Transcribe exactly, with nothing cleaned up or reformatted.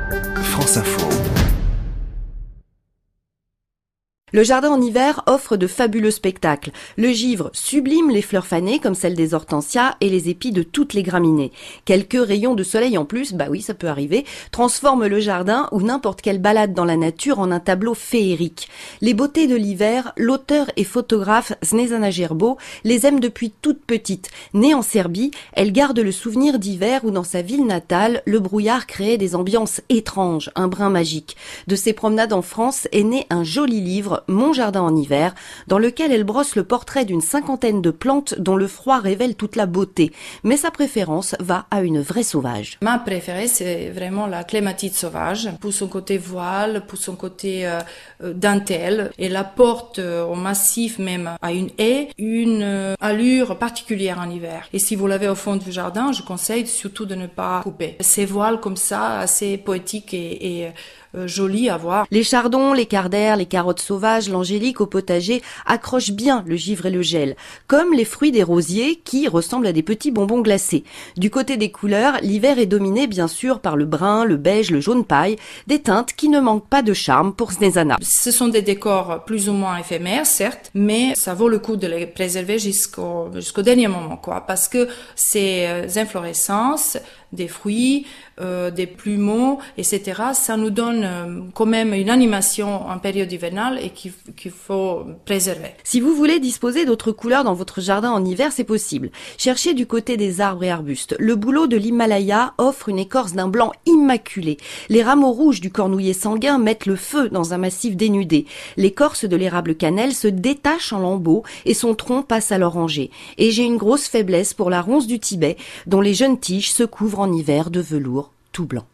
France Info. Le jardin en hiver offre de fabuleux spectacles. Le givre sublime les fleurs fanées comme celles des hortensias et les épis de toutes les graminées. Quelques rayons de soleil en plus, bah oui ça peut arriver, transforment le jardin ou n'importe quelle balade dans la nature en un tableau féerique. Les beautés de l'hiver, l'auteur et photographe Snezana Gerbeau les aime depuis toute petite. Née en Serbie, elle garde le souvenir d'hiver où dans sa ville natale, le brouillard créait des ambiances étranges, un brin magique. De ses promenades en France est né un joli livre, Mon jardin en hiver, dans lequel elle brosse le portrait d'une cinquantaine de plantes dont le froid révèle toute la beauté. Mais sa préférence va à une vraie sauvage. Ma préférée, c'est vraiment la clématite sauvage, pour son côté voile, pour son côté euh, dentelle. Elle apporte euh, au massif, même à une haie, une euh, allure particulière en hiver. Et si vous l'avez au fond du jardin, je conseille surtout de ne pas couper. Ces voiles comme ça, assez poétiques et, et euh, jolies à voir. Les chardons, les cardères, les carottes sauvages, l'angélique au potager accrochent bien le givre et le gel, comme les fruits des rosiers qui ressemblent à des petits bonbons glacés. Du côté des couleurs, l'hiver est dominé bien sûr par le brun, le beige, le jaune paille, des teintes qui ne manquent pas de charme pour Snezana. Ce sont des décors plus ou moins éphémères, certes, mais ça vaut le coup de les préserver jusqu'au jusqu'au dernier moment, quoi, parce que ces inflorescences, des fruits, euh, des plumeaux, et cetera, ça nous donne euh, quand même une animation en période hivernale et qu'il, qu'il faut préserver. Si vous voulez disposer d'autres couleurs dans votre jardin en hiver, c'est possible. Cherchez du côté des arbres et arbustes. Le bouleau de l'Himalaya offre une écorce d'un blanc immaculé. Les rameaux rouges du cornouiller sanguin mettent le feu dans un massif dénudé. L'écorce de l'érable cannelle se détache en lambeaux et son tronc passe à l'oranger. Et j'ai une grosse faiblesse pour la ronce du Tibet, dont les jeunes tiges se couvrent en hiver de velours tout blanc.